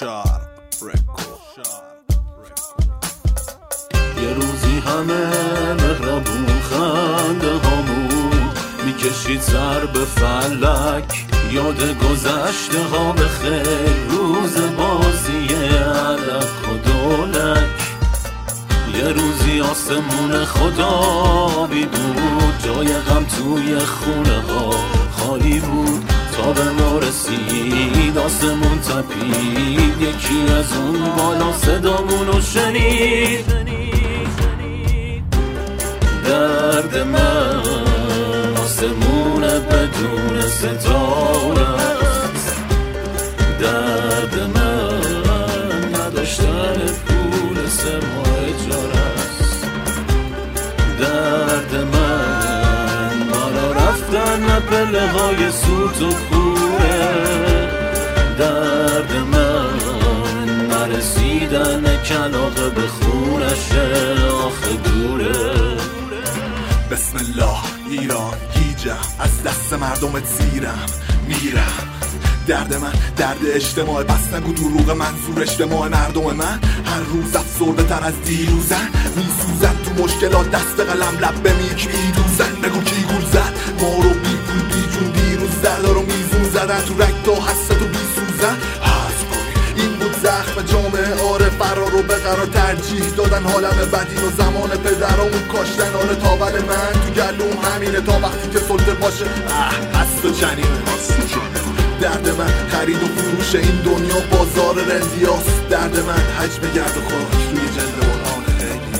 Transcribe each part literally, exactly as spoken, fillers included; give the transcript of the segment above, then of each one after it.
شرق رکورد. یه روزی همه مهربون خنده هامون میکشید سر به فلک، یاد گذشته ها به خیر، روز بازی علک و دولک. یه روزی آسمون خدا بی بود، جای غم توی خونه ها خالی بود. تا به ما رسید آسمون تپید، یکی از اون بالا صدامونو شنید. درد من آسمون بدون ستاره است، درد من نداشتن پول سه ماه اجاره است، درد من بالا رفتن پله های سوت و کوره، درد من نرسیدن کلاغه به خونشه آخه دوره. بسم الله ایران گیجم، از دست مردمت زیرم میرم. درد من درد اجتماع، بس نگو دروغ منظور اجتماع. مردم من هر روز افسرده تر از دیروزن، میسوزن تو مشکلات، دست قلم لب به میک میدوزن. بگو کی گول زد ما رو بی پول بی جون دیروز زدار و میزون زدن، تو رک تا حست و بی سوزن. این بود زخم جامعه، آره فرار رو به قرار ترجیح دادن، حالم بدین و زمان پدرامون کاشتن. آره تاول من تو گلوم همینه، تا وقتی که سلطه باشه اه هست و جنینه. درد من خرید و فروش این دنیا بازار رندیاست، درد من حجم گرد و خاک روی جلد قرآن خیلی.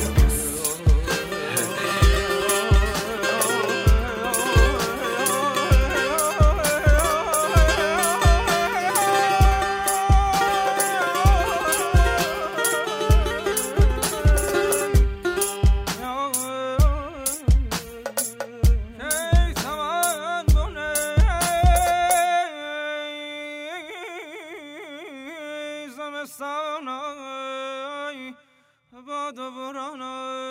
زمستانای باد و برانای